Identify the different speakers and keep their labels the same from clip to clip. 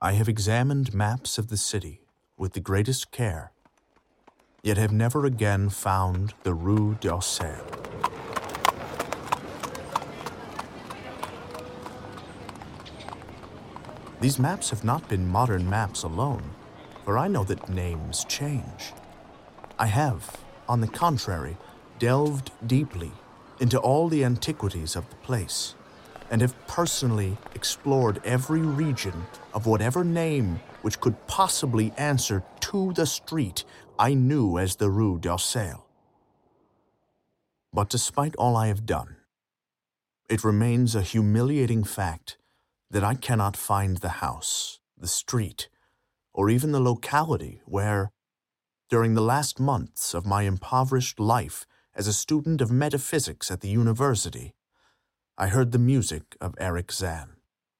Speaker 1: I have examined maps of the city with the greatest care, yet have never again found the Rue d'Auxerre. These maps have not been modern maps alone, for I know that names change. I have, on the contrary, delved deeply into all the antiquities of the place, and have personally explored every region of whatever name which could possibly answer to the street I knew as the Rue d'Auxerre. But despite all I have done, it remains a humiliating fact that I cannot find the house, the street, or even the locality where, during the last months of my impoverished life as a student of metaphysics at the university, I heard the music of Erich Zann.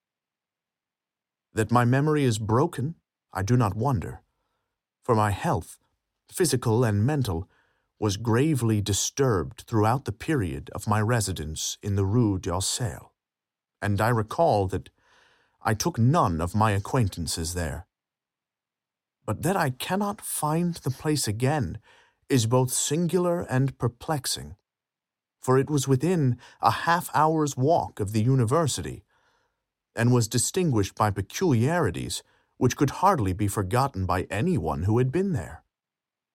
Speaker 1: That my memory is broken, I do not wonder, for my health, physical and mental, was gravely disturbed throughout the period of my residence in the Rue d'Auxerre, and I recall that I took none of my acquaintances there. But that I cannot find the place again is both singular and perplexing, for it was within a half-hour's walk of the university, and was distinguished by peculiarities which could hardly be forgotten by anyone who had been there.